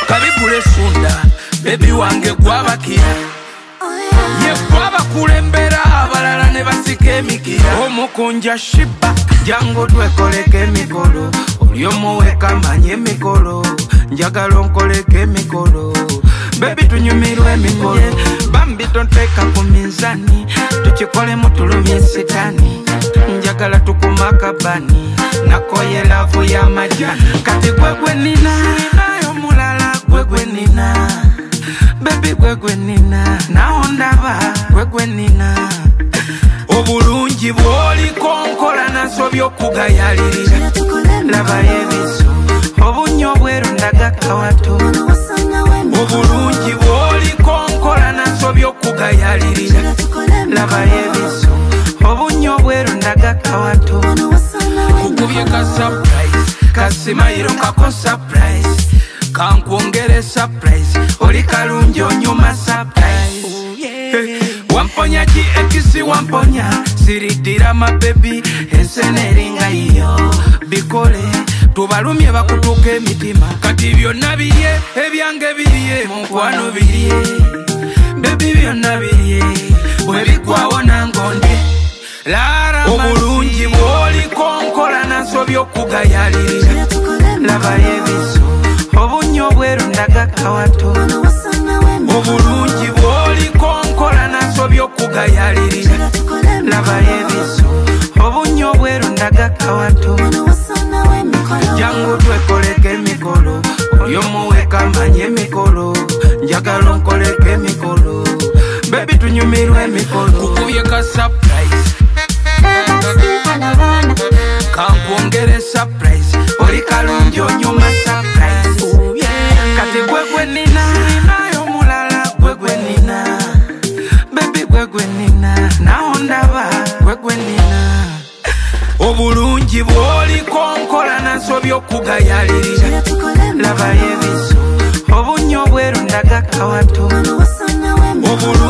kabigule sunda baby wange gwabakira ye gwabakulembera abalala ne basika emikira omukunja shiba jango twekoleka emikolo oli omuweka manye emikolo njagala onkoleka emikolo baby tunyumirwe emikolo bambi tonteeka ku minzani tukikolemu tulumye sitani njagala tukuma kabani nakoye lavu ya majani kati gwegwe nina nayo mulala gwegwe nina baby gwegwe nina naho ndaba gwegwe nina obulungi bwoliko nkola naso byokugayalirira laba yebiso obunyo bweru ndaga kawato obulungi bwoliko nkola naso byokugayalirira laba yebiso obunyo bweru ndaga kawato kukubye ka surprise kasimayiro kako surprise kankwongere surprise oli kalungi onyuma surprise wamponya GX wamponya siridira mabebi enseneringa iyo bikole tubalumye bakutuka emitima kati byonna birye ebyange birye mukwano birye bebi byonna birye bwebigwawo nangonde obulungi bwoliko nkola naso byokugayalirira laba yebiso obunyo bweru ndaga kawato obulungi bwoliko nkola naso byokugayalirira laba yebiso obunyo bweru ndaga kawato jangu twekoleka emikolo oli omuweka manye emikolo njagala onkoleka emikolo baby tunyumirwe emikolo kukubye ka surprise kankwongere surprise oli kalungi onyuma surprise kati gwegwe nina nayo mulala gwegwe nina baby gwegwe nina naho ndaba gwegwe nina obulungi bwoliko nkola naso byokugayalirira laba yebiso obunyo bweru ndaga kawato obulungi